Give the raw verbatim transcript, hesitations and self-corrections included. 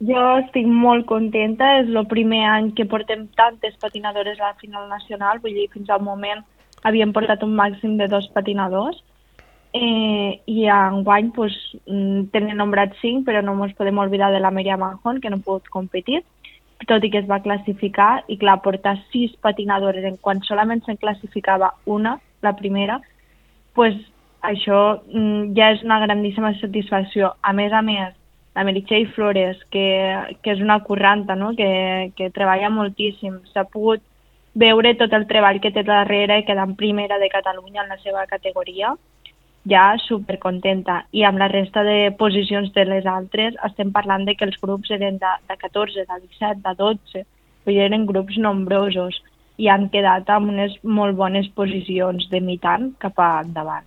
Jo estic molt contenta, és el primer any que portem tantes patinadores a la final nacional, vull dir, fins al moment havíem portat un màxim de dos patinadors, eh, i enguany pues, tenen nombrat cinc, però no ens podem oblidar de la Miriam Manjón, que no ha pogut competir, tot i que es va classificar, i clar, portar sis patinadores en quan solament se'n classificava una, la primera, pues, això mm, ja és una grandíssima satisfacció. A més a més, la Meritxell Flores, que, que és una curranta, no? que, que treballa moltíssim, s'ha pogut veure tot el treball que té darrere i quedant primera de Catalunya en la seva categoria, ja supercontenta. I amb la resta de posicions de les altres estem parlant de que els grups eren de, de catorze, de disset, de dotze, vull dir, eren grups nombrosos i han quedat amb unes molt bones posicions de mitant cap a endavant.